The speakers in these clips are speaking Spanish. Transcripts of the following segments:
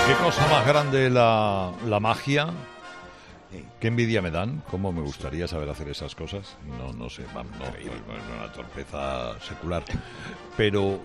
Qué cosa más grande la magia. Qué envidia me dan, cómo me gustaría saber hacer esas cosas. No sé, no, es una torpeza secular. Pero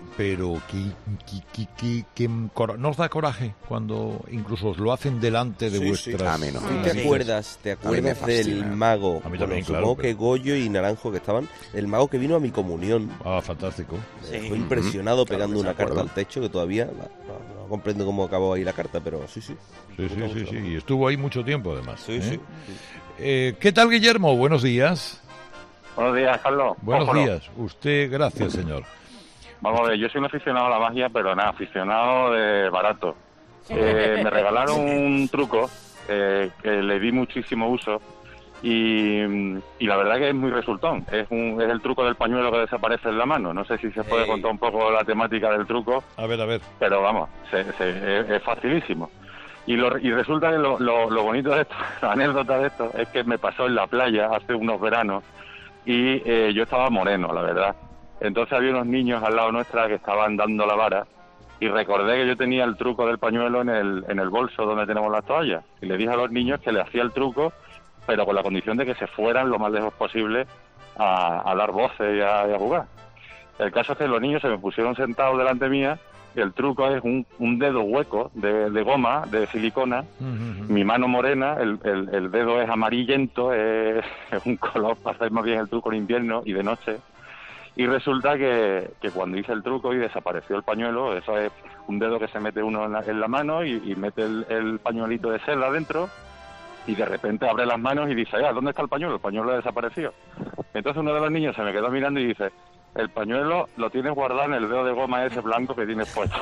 ¿no os da coraje cuando incluso os lo hacen delante de vuestras... ¿Te acuerdas del mago? A mí también, claro. Supongo que Goyo y Naranjo que estaban, el mago que vino a mi comunión. Ah, fantástico. Fue impresionado pegando una carta al techo que todavía no comprendo cómo acabó ahí la carta, pero sí. Sí, y estuvo ahí mucho tiempo además. Sí. ¿Qué tal, Guillermo? Buenos días. Buenos días, Carlos. Buenos días. Usted, gracias, señor. Vamos a ver, yo soy un aficionado a la magia, pero nada, aficionado de barato. Me regalaron un truco que le di muchísimo uso y la verdad que es muy resultón. Es el truco del pañuelo que desaparece en la mano. No sé si se puede contar un poco la temática del truco. A ver. Pero vamos, es facilísimo. Y resulta que lo bonito de esto, la anécdota de esto, es que me pasó en la playa hace unos veranos y yo estaba moreno, la verdad. Entonces había unos niños al lado nuestra que estaban dando la vara y recordé que yo tenía el truco del pañuelo en el bolso donde tenemos las toallas. Y le dije a los niños que le hacía el truco, pero con la condición de que se fueran lo más lejos posible a dar voces y a jugar. El caso es que los niños se me pusieron sentados delante mía. El truco es un dedo hueco de goma, de silicona, mi mano morena, el dedo es amarillento, es un color para hacer más bien el truco en invierno y de noche. Y resulta que cuando hice el truco y desapareció el pañuelo, eso es un dedo que se mete uno en la mano y mete el pañuelito de seda dentro y de repente abre las manos y dice, ¿dónde está el pañuelo? El pañuelo ha desaparecido. Entonces uno de los niños se me quedó mirando y dice, el pañuelo lo tienes guardado en el dedo de goma ese blanco que tienes puesto.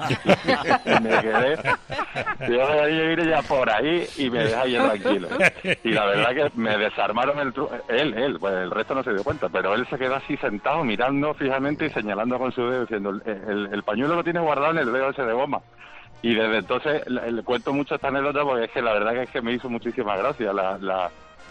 Y me quedé, yo iré ya por ahí y me deja ahí tranquilo. Y la verdad que me desarmaron el truco. Él, pues el resto no se dio cuenta, pero él se quedó así sentado mirando fijamente y señalando con su dedo diciendo, el pañuelo lo tienes guardado en el dedo ese de goma. Y desde entonces le cuento mucho esta anécdota porque es que la verdad que es que me hizo muchísima gracia la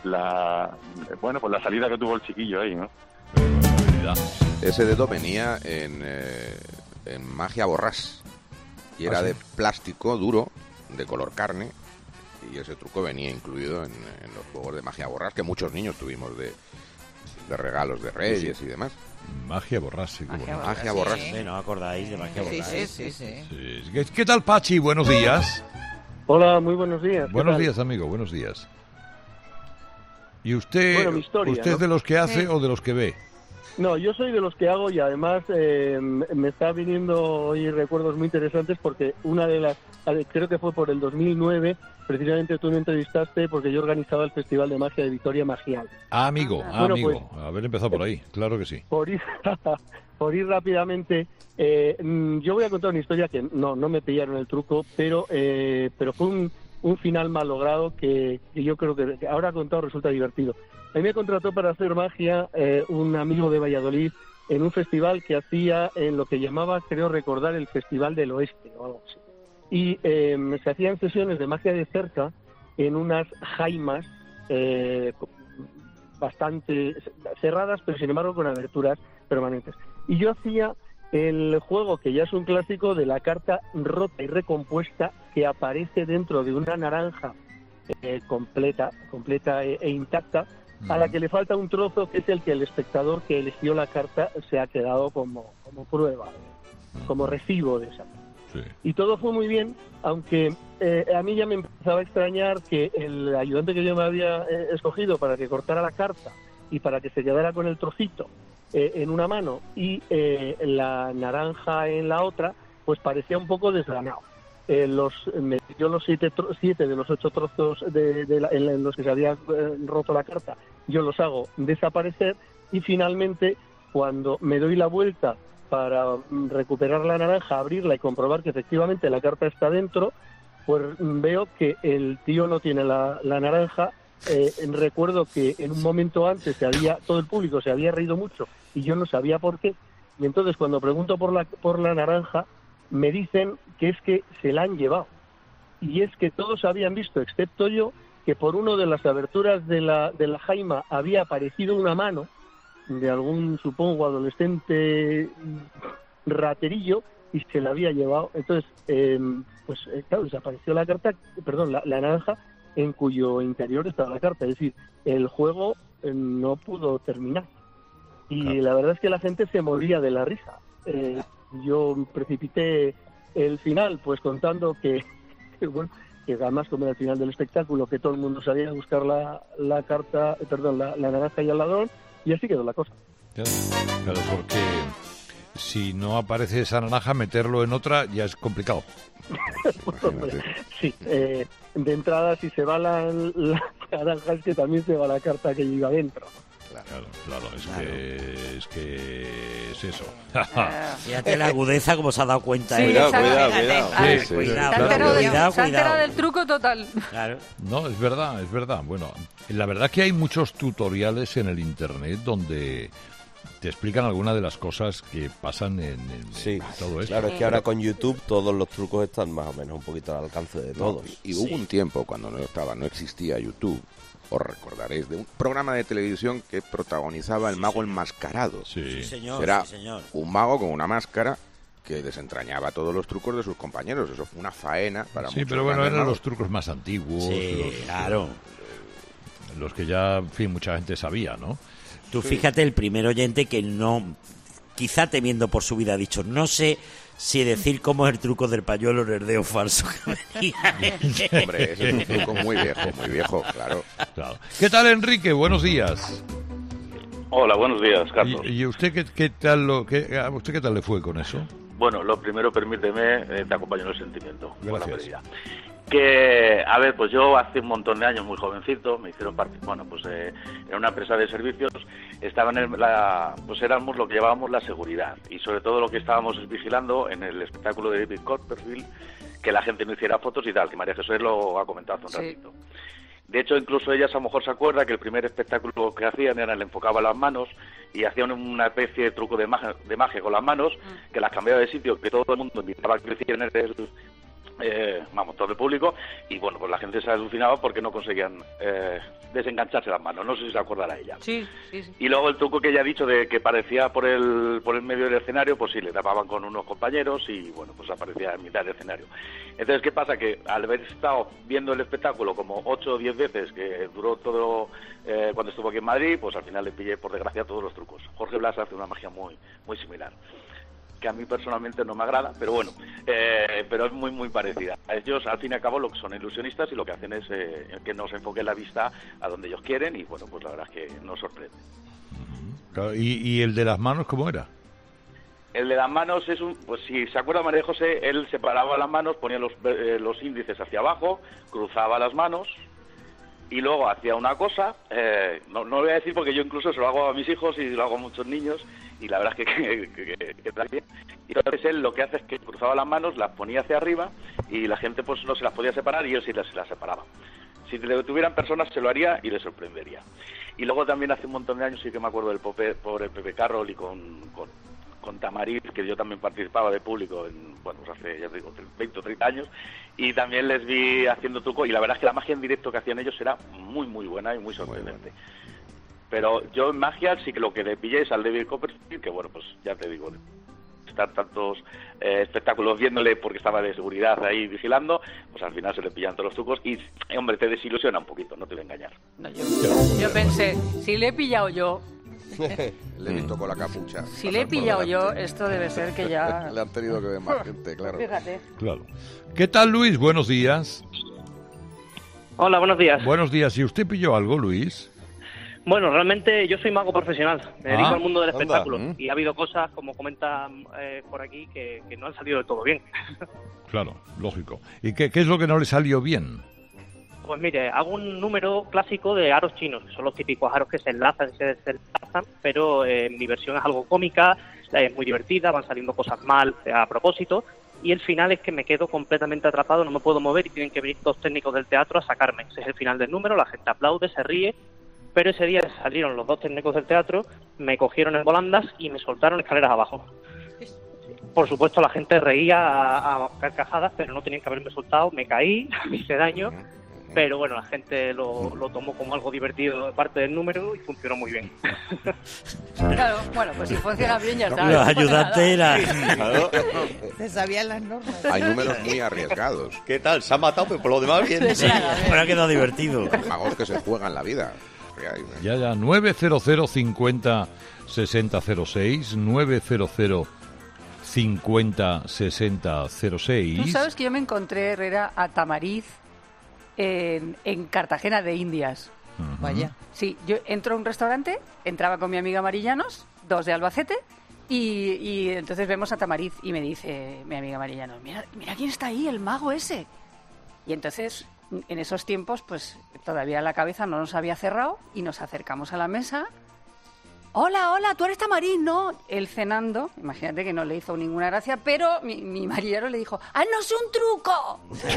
salida que tuvo el chiquillo ahí, ¿no? Ese dedo venía en Magia Borrás y era de plástico duro, de color carne, y ese truco venía incluido en los juegos de Magia Borrás que muchos niños tuvimos de regalos de Reyes y demás. Magia Borrás, sí. Magia Borrás. Sí, ¿no acordáis de Magia Borrás? Sí. ¿Qué tal, Pachi? Buenos días. Hola, muy buenos días. Buenos días, amigo, buenos días. ¿Y usted, mi historia, usted es de los que hace o de los que ve? No, yo soy de los que hago y además me está viniendo hoy recuerdos muy interesantes porque una de las, creo que fue por el 2009, precisamente tú me entrevistaste porque yo organizaba el Festival de Magia de Vitoria Magial. Amigo, Pues, haber empezado por ahí, claro que sí. Por ir rápidamente, yo voy a contar una historia que no me pillaron el truco, pero fue un final mal logrado que yo creo que ahora contado resulta divertido. A mí me contrató para hacer magia un amigo de Valladolid en un festival que hacía en lo que llamaba, creo recordar, el Festival del Oeste o algo así. Y se hacían sesiones de magia de cerca en unas jaimas bastante cerradas, pero sin embargo con aberturas permanentes. Y yo hacía el juego, que ya es un clásico, de la carta rota y recompuesta que aparece dentro de una naranja completa e intacta, a la que le falta un trozo que es el que el espectador que eligió la carta se ha quedado como prueba, como recibo de esa. Sí. Y todo fue muy bien, aunque a mí ya me empezaba a extrañar que el ayudante que yo me había escogido para que cortara la carta y para que se quedara con el trocito en una mano y la naranja en la otra, pues parecía un poco desgranado. Yo los 7 de los 8 trozos en los que se había roto la carta, yo los hago desaparecer y finalmente cuando me doy la vuelta para recuperar la naranja, abrirla y comprobar que efectivamente la carta está dentro, pues veo que el tío no tiene la naranja. Recuerdo que en un momento antes todo el público se había reído mucho y yo no sabía por qué, y entonces cuando pregunto por la naranja me dicen que es que se la han llevado, y es que todos habían visto, excepto yo, que por una de las aberturas de la jaima había aparecido una mano de algún, supongo, adolescente raterillo, y se la había llevado. Entonces, claro, desapareció la carta, la naranja, en cuyo interior estaba la carta. Es decir, el juego no pudo terminar. Y la verdad es que la gente se moría de la risa. Yo precipité el final, pues contando que además, como era el final del espectáculo, que todo el mundo sabía buscar la carta, la naranja y el ladrón, y así quedó la cosa. Claro, porque si no aparece esa naranja, meterlo en otra ya es complicado. Sí, de entrada, si se va la naranja, es que también se va la carta que lleva dentro. Claro, es que es eso. Fíjate la agudeza como se ha dado cuenta. Sí, Cuidado. Se ha enterado del truco total. Claro. No, es verdad. Bueno, la verdad es que hay muchos tutoriales en el internet donde te explican algunas de las cosas que pasan en todo esto. Claro, es que ahora con YouTube todos los trucos están más o menos un poquito al alcance de todos. Y hubo un tiempo cuando no existía YouTube. Os recordaréis de un programa de televisión que protagonizaba el mago enmascarado. Sí, señor. Era sí, señor. un mago con una máscara que desentrañaba todos los trucos de sus compañeros. Eso fue una faena para muchos. Sí, pero bueno, grandes eran magos. los trucos más antiguos. Claro. Los que ya, en fin, mucha gente sabía, ¿no? Tú fíjate, el primer oyente que no, quizá temiendo por su vida, ha dicho, no sé si decir cómo es el truco del pañuelo nerdeo falso que venía. Hombre, ese es un truco muy viejo, claro. ¿Qué tal, Enrique? Buenos días. Hola, buenos días, Carlos. ¿Y usted qué tal a usted qué tal le fue con eso? Bueno, lo primero, permíteme, te acompaño en el sentimiento. Gracias. Que, a ver, pues yo hace un montón de años, muy jovencito, me hicieron parte, en una empresa de servicios, pues éramos lo que llevábamos la seguridad, y sobre todo lo que estábamos vigilando en el espectáculo de David Copperfield, que la gente no hiciera fotos y tal, que María José lo ha comentado hace un ratito. De hecho, incluso ellas a lo mejor se acuerda que el primer espectáculo que hacían era le enfocaba las manos y hacían una especie de truco de magia con las manos, que las cambiaba de sitio, que todo el mundo invitaba a que lo hicieran todo el público, y bueno, pues la gente se alucinaba porque no conseguían desengancharse las manos. No sé si se acordará ella. Sí. Y luego el truco que ella ha dicho de que aparecía por el medio del escenario, pues sí, le tapaban con unos compañeros y bueno, pues aparecía en mitad del escenario. Entonces, ¿qué pasa? Que al haber estado viendo el espectáculo como 8 o 10 veces, que duró todo cuando estuvo aquí en Madrid, pues al final le pillé, por desgracia, todos los trucos. Jorge Blas hace una magia muy, muy similar, que a mí personalmente no me agrada, pero bueno, pero es muy, muy parecida. Ellos, al fin y al cabo, lo que son ilusionistas y lo que hacen es que nos enfoquen la vista a donde ellos quieren y, bueno, pues la verdad es que nos sorprende. Claro, ¿y el de las manos cómo era? El de las manos es pues si se acuerda María José, él separaba las manos, ponía los índices hacia abajo, cruzaba las manos y luego hacía una cosa, no lo voy a decir porque yo incluso se lo hago a mis hijos y lo hago a muchos niños, y la verdad es que está bien. Y entonces él lo que hace es que cruzaba las manos, las ponía hacia arriba y la gente pues no se las podía separar y él sí las separaba. Si le tuvieran personas se lo haría y le sorprendería. Y luego también hace un montón de años sí que me acuerdo del pobre Pepe Carroll y con Tamariz, que yo también participaba de público pues hace, ya te digo, 20 o 30 años, y también les vi haciendo truco, y la verdad es que la magia en directo que hacían ellos era muy, muy buena y muy sorprendente. Pero yo en magia sí que lo que le pillé es al David Copperfield, que bueno, pues ya te digo, estar tantos espectáculos viéndole porque estaba de seguridad ahí vigilando, pues al final se le pillan todos los trucos y, hombre, te desilusiona un poquito, no te voy a engañar. No, yo pensé, si le he pillado yo... Le he visto con la capucha. Si le he pillado yo, esto debe ser que ya... Le han tenido que ver más gente, claro. Fíjate. Claro. ¿Qué tal, Luis? Buenos días. Hola, buenos días. Buenos días. ¿Y usted pilló algo, Luis? Bueno, realmente yo soy mago profesional, me dedico al mundo del anda. espectáculo y ha habido cosas, como comentan por aquí, que no han salido del todo bien. Claro, lógico. ¿Y qué es lo que no le salió bien? Pues mire, hago un número clásico de aros chinos, que son los típicos aros que se enlazan y se desenlazan, pero mi versión es algo cómica, es muy divertida, van saliendo cosas mal a propósito, y el final es que me quedo completamente atrapado, no me puedo mover y tienen que venir 2 técnicos del teatro a sacarme. Ese es el final del número, la gente aplaude, se ríe, pero ese día salieron los 2 técnicos del teatro, me cogieron en volandas y me soltaron escaleras abajo. Por supuesto, la gente reía a carcajadas, pero no tenían que haberme soltado, me caí, me hice daño pero bueno, la gente lo tomó como algo divertido de parte del número y funcionó muy bien. Claro, bueno, pues si funciona bien ya está. Los ayudantes eran... Claro. Se sabían las normas. Hay números muy arriesgados. ¿Qué tal? Se ha matado, pero por lo demás bien. Sí, pero ha quedado divertido. Magos que se juegan la vida. Ya, 900 50 60 06, 900 50 60 06. Tú sabes que yo me encontré, Herrera, a Tamariz en Cartagena de Indias. Vaya. Sí, yo entro a un restaurante, entraba con mi amiga Marillanos, 2 de Albacete, y entonces vemos a Tamariz y me dice mi amiga Marillanos, mira quién está ahí, el mago ese. Y entonces, en esos tiempos, pues todavía la cabeza no nos había cerrado y nos acercamos a la mesa. Hola, tú eres Tamariz, ¿no? Él cenando, imagínate que no le hizo ninguna gracia, pero mi marillero le dijo, ¡haznos un truco!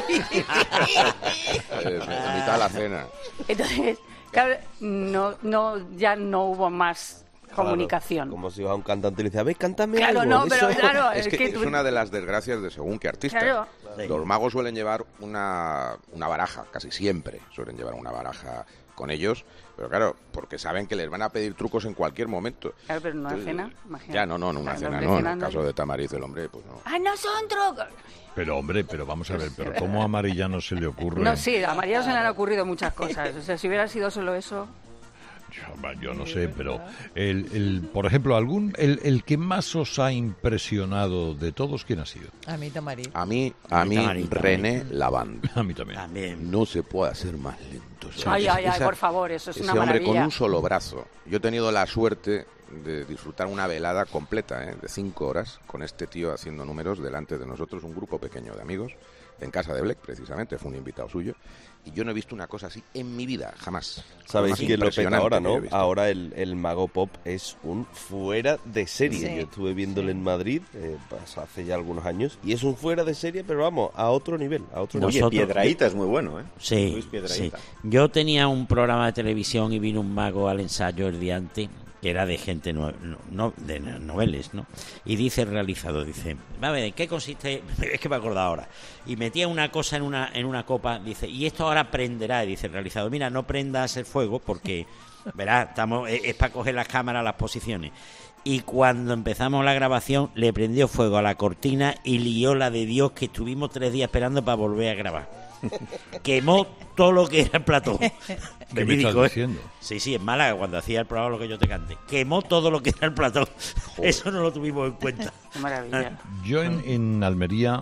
A mitad de la cena. Entonces, claro, ya no hubo más comunicación. Como si iba a un cantante y le decía, ¿ves, cántame Claro, algo? no, pero Eso. claro, Es que es una de las desgracias de según qué artista. Claro. Los magos suelen llevar una baraja, casi siempre suelen llevar una baraja con ellos, pero claro, porque saben que les van a pedir trucos en cualquier momento. Claro, pero en una cena, imagínate. Ya, no, en una cena no. En el caso de Tamariz, el hombre, pues no. ¡Ah, no son trucos! Pero hombre, vamos a ver, pero ¿cómo a Marillano se le ocurre? No, sí, a María se le han ocurrido muchas cosas. O sea, si hubiera sido solo eso... Yo no sé, pero por ejemplo, el que más os ha impresionado de todos, ¿quién ha sido? A mí Tamariz. A mí René Lavand. A mí también. No se puede hacer más lento. Ay, por favor, eso es una ese hombre maravilla. con un solo brazo. Yo he tenido la suerte de disfrutar una velada completa, de 5 horas, con este tío haciendo números delante de nosotros, un grupo pequeño de amigos, en casa de Bleck, precisamente, fue un invitado suyo. Y yo no he visto una cosa así en mi vida, jamás. Sabéis quién lo peta ahora, ¿no? visto. Ahora el Mago Pop es un fuera de serie. Sí. Yo estuve viéndole en Madrid hace ya algunos años y es un fuera de serie, pero vamos, a otro nivel. Oye, Piedrahíta es muy bueno, ¿eh? Sí, Luis Piedrahíta. sí. Yo tenía un programa de televisión y vino un mago al ensayo el día antes, que era de gente de noveles, ¿no? Y dice el realizador, dice, a ver, ¿en qué consiste? Es que me he acordado ahora. Y metía una cosa en una copa, dice, y esto ahora prenderá. Y dice el realizador, mira, no prendas el fuego porque, verás, es para coger las cámaras, las posiciones. Y cuando empezamos la grabación, le prendió fuego a la cortina y lió la de Dios, que estuvimos 3 días esperando para volver a grabar. Quemó todo lo que era el plató. ¿Qué me estás diciendo? Sí, en Málaga, cuando hacía el programa Lo que yo te cante. Quemó todo lo que era el plató. Eso no lo tuvimos en cuenta. Qué maravilla. Yo en Almería,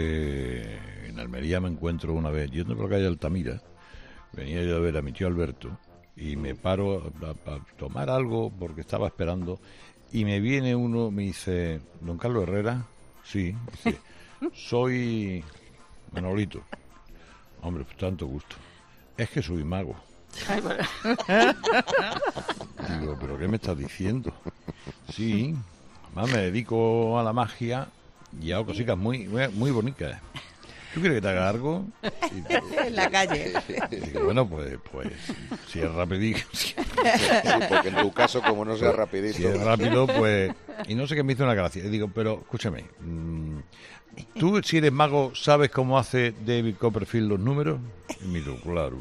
me encuentro una vez, yendo por la calle Altamira, venía yo a ver a mi tío Alberto y me paro a tomar algo porque estaba esperando y me viene uno, me dice, ¿don Carlos Herrera? Sí, dice, soy Manolito. Hombre, pues tanto gusto. Es que soy mago. Digo, ¿pero qué me estás diciendo? Sí, más me dedico a la magia y hago cositas muy bonitas. ¿Tú quieres que te haga algo? En la calle. Digo, bueno, pues si es rapidito. Sí, porque en tu caso, como no sea rapidito. Si es rápido, pues... Y no sé qué me hizo una gracia. Y digo, pero escúchame, ¿tú si eres mago sabes cómo hace David Copperfield los números? Y me dijo, claro.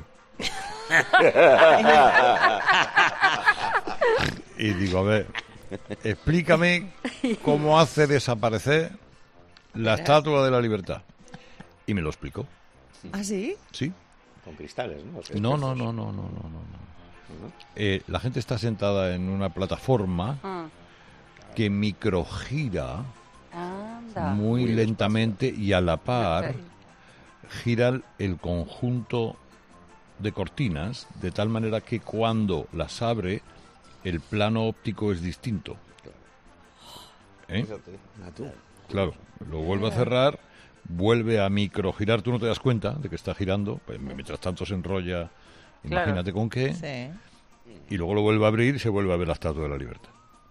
Y digo, a ver, explícame cómo hace desaparecer la Estatua de la Libertad. Y me lo explicó. ¿Ah, sí? Sí. Con cristales, No. ¿no? La gente está sentada en una plataforma que microgira muy lentamente y a la par gira el conjunto de cortinas de tal manera que cuando las abre el plano óptico es distinto. Claro, lo vuelve a cerrar, vuelve a microgirar, tú no te das cuenta de que está girando, pues mientras tanto se enrolla, imagínate con qué, y luego lo vuelve a abrir y se vuelve a ver la Estatua de la Libertad.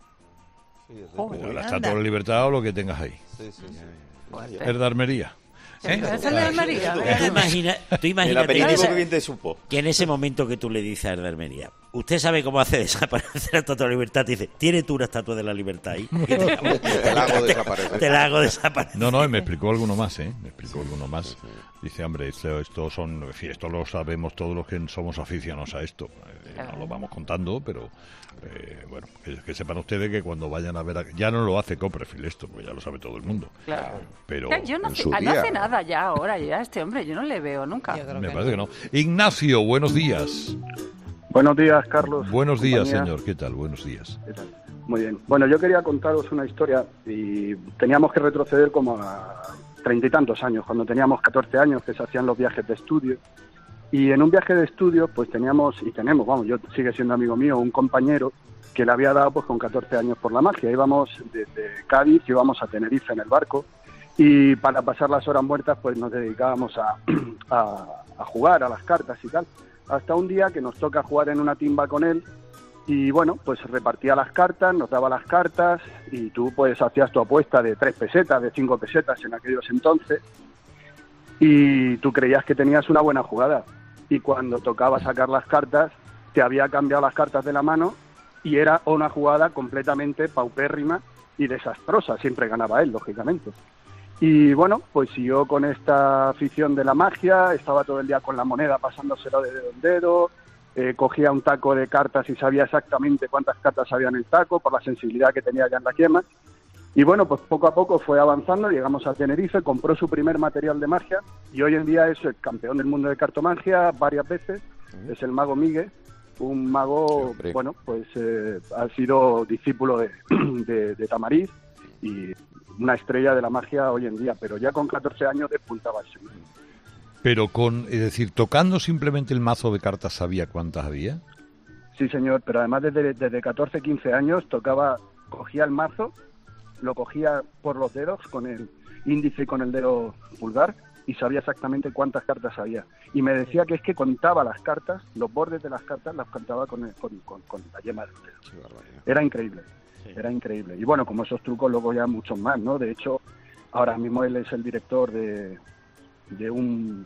La Estatua de la Libertad o lo que tengas ahí. Es de Almería. ¿Es el de Almería? Tú imagínate que en ese momento que tú le dices a Almería, Usted sabe cómo hace desaparecer la Estatua de la Libertad. Te dice, ¿tiene tú una Estatua de la Libertad ahí? Te la hago desaparecer. Te la hago desaparecer. No, me explicó alguno más, Me explicó alguno más. Dice, hombre, esto lo sabemos todos los que somos aficionados a esto. No lo vamos contando, pero bueno, que sepan ustedes que cuando vayan a ver... Ya no lo hace Copperfield esto, porque ya lo sabe todo el mundo. Claro. Pero Yo no hace nada ya ahora, ya este hombre, yo no le veo nunca. Me parece que no. Ignacio, buenos días. Buenos días, Carlos. Buenos días, señor. ¿Qué tal? Buenos días. ¿Qué tal? Muy bien. Bueno, yo quería contaros una historia y teníamos que retroceder como a 30 y tantos años, cuando teníamos 14 años, que se hacían los viajes de estudio. Y en un viaje de estudio, pues tenemos, yo sigue siendo amigo mío, un compañero que le había dado pues con 14 años por la magia. Íbamos desde Cádiz, íbamos a Tenerife en el barco y para pasar las horas muertas pues nos dedicábamos a jugar a las cartas y tal. Hasta un día que nos toca jugar en una timba con él y bueno, pues repartía las cartas, nos daba las cartas y tú pues hacías tu apuesta de 3 pesetas, de 5 pesetas en aquellos entonces y tú creías que tenías una buena jugada y cuando tocaba sacar las cartas te había cambiado las cartas de la mano y era una jugada completamente paupérrima y desastrosa, siempre ganaba él, lógicamente. Y bueno, pues yo con esta afición de la magia, estaba todo el día con la moneda pasándoselo de dedo en dedo, cogía un taco de cartas y sabía exactamente cuántas cartas había en el taco por la sensibilidad que tenía ya en la yema. Y bueno, pues poco a poco fue avanzando, llegamos a Tenerife, compró su primer material de magia y hoy en día es el campeón del mundo de cartomagia varias veces, es el mago Miguel, un mago, bueno, pues ha sido discípulo de Tamariz y una estrella de la magia hoy en día, pero ya con 14 años despuntaba el señor. Pero tocando simplemente el mazo de cartas, ¿sabía cuántas había? Sí, señor, pero además desde 14, 15 años cogía el mazo, lo cogía por los dedos con el índice y con el dedo pulgar y sabía exactamente cuántas cartas había. Y me decía que es que contaba las cartas, los bordes de las cartas las contaba con la yema del dedo. Era increíble. Era increíble. Y bueno, como esos trucos luego ya muchos más, ¿no? De hecho, ahora mismo él es el director de un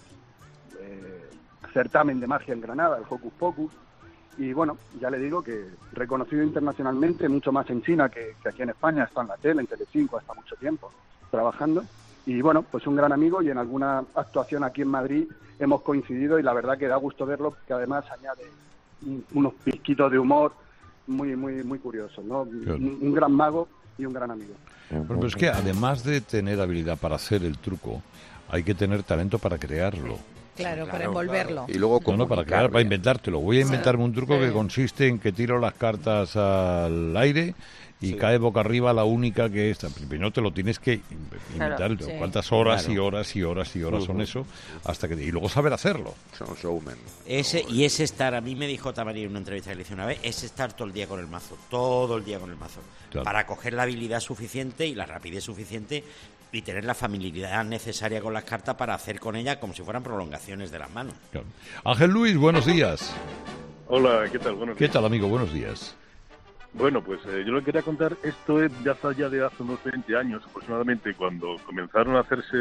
certamen de magia en Granada, el Hocus Pocus. Y bueno, ya le digo que reconocido internacionalmente, mucho más en China que aquí en España, está en la tele, en Telecinco, hasta mucho tiempo trabajando. Y bueno, pues un gran amigo y en alguna actuación aquí en Madrid hemos coincidido y la verdad que da gusto verlo porque además añade unos pizquitos de humor muy curioso, ¿no? Claro. Un gran mago y un gran amigo. Pero es que además de tener habilidad para hacer el truco, hay que tener talento para crearlo. Claro, para envolverlo. Y luego para inventártelo. Voy a inventarme un truco que consiste en que tiro las cartas al aire y cae boca arriba la única que está. Primero te lo tienes que inventar. ¿Cuántas horas y horas y horas y horas son eso? Hasta que y luego saber hacerlo. Son showmen. Ese estar, a mí me dijo Tamari en una entrevista que le hice una vez, es estar todo el día con el mazo. Todo el día con el mazo. Claro. Para coger la habilidad suficiente y la rapidez suficiente y tener la familiaridad necesaria con las cartas para hacer con ellas como si fueran prolongaciones de las manos. Claro. Ángel Luis, buenos días. Hola, ¿qué tal? Buenos días. ¿Qué tal, amigo? Buenos días. Bueno, pues yo le quería contar, esto es ya de hace unos 20 años aproximadamente, cuando comenzaron a hacerse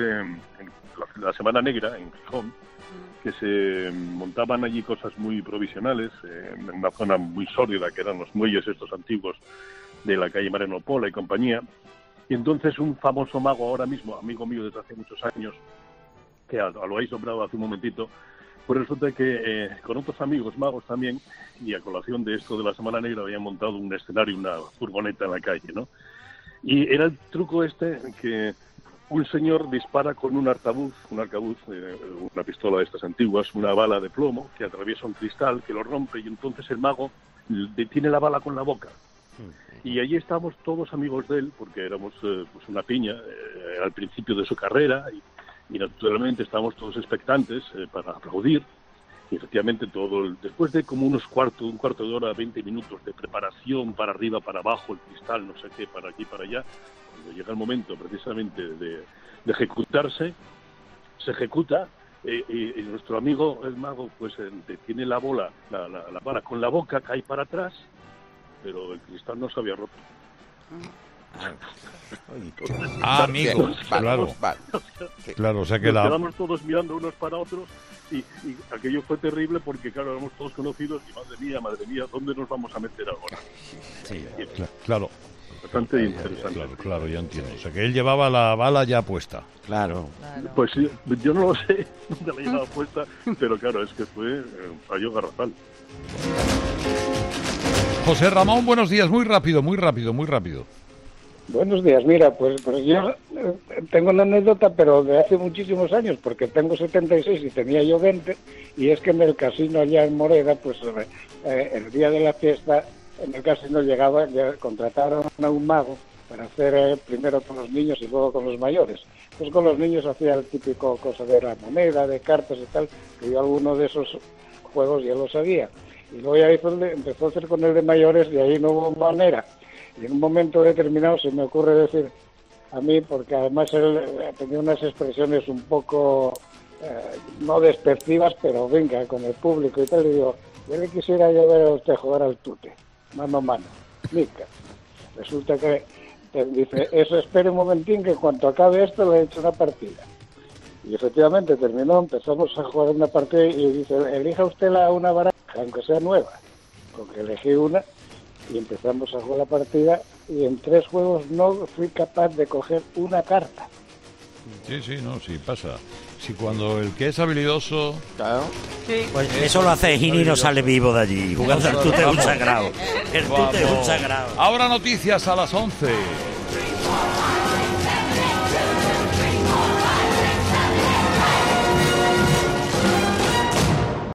la Semana Negra en Gijón, que se montaban allí cosas muy provisionales, en una zona muy sórdida, que eran los muelles estos antiguos de la calle Mariano Pola y compañía. Y entonces un famoso mago ahora mismo, amigo mío desde hace muchos años, que lo habéis nombrado hace un momentito, pues resulta que con otros amigos magos también, y a colación de esto de la Semana Negra, habían montado un escenario, una furgoneta en la calle, ¿no? Y era el truco que un señor dispara con un arcabuz, una pistola de estas antiguas, una bala de plomo, que atraviesa un cristal, que lo rompe, y entonces el mago detiene la bala con la boca. Y allí estábamos todos amigos de él, porque éramos pues una piña al principio de su carrera, y naturalmente estábamos todos expectantes para aplaudir. Y efectivamente después de como un cuarto de hora, 20 minutos de preparación para arriba, para abajo, el cristal, no sé qué, para aquí, para allá, cuando llega el momento precisamente de ejecutarse, se ejecuta, y nuestro amigo el mago pues detiene la bola, la bala con la boca, cae para atrás, pero el cristal no se había roto. Amigos, claro. Claro, o sea que nos quedamos todos mirando unos para otros y aquello fue terrible porque, claro, éramos todos conocidos y madre mía, ¿dónde nos vamos a meter ahora? Sí, claro. Bastante interesante. Claro, ya entiendo. O sea que él llevaba la bala ya puesta. Claro. Pues yo no lo sé dónde la llevaba puesta, pero claro, es que fue un fallo garrafal. José Ramón, buenos días. Muy rápido. Buenos días, mira, pues yo tengo una anécdota, pero de hace muchísimos años, porque tengo 76 y tenía yo 20, y es que en el casino allá en Moreda, pues el día de la fiesta, en el casino contrataron a un mago para hacer primero con los niños y luego con los mayores. Pues con los niños hacía el típico cosa de la moneda, de cartas y tal, que yo alguno de esos juegos ya lo sabía. Y luego ya empezó a hacer con el de mayores y ahí no hubo manera. Y en un momento determinado se me ocurre decir a mí, porque además él tenía unas expresiones un poco, no despectivas, pero venga, con el público y tal, y digo, yo le quisiera ver a usted jugar al tute, mano a mano, mica. Resulta que dice, eso, espere un momentín, que en cuanto acabe esto le he hecho una partida. Y efectivamente terminó, empezamos a jugar una partida y dice, elija usted una baraja, aunque sea nueva. Con que elegí una y empezamos a jugar la partida y en 3 juegos no fui capaz de coger una carta. Sí pasa. Si cuando el que es habilidoso... Claro. Sí. Pues eso lo hace Gini y no sale vivo de allí. Jugando al tute es un sagrado. El tute es un sagrado. Ahora noticias a las 11.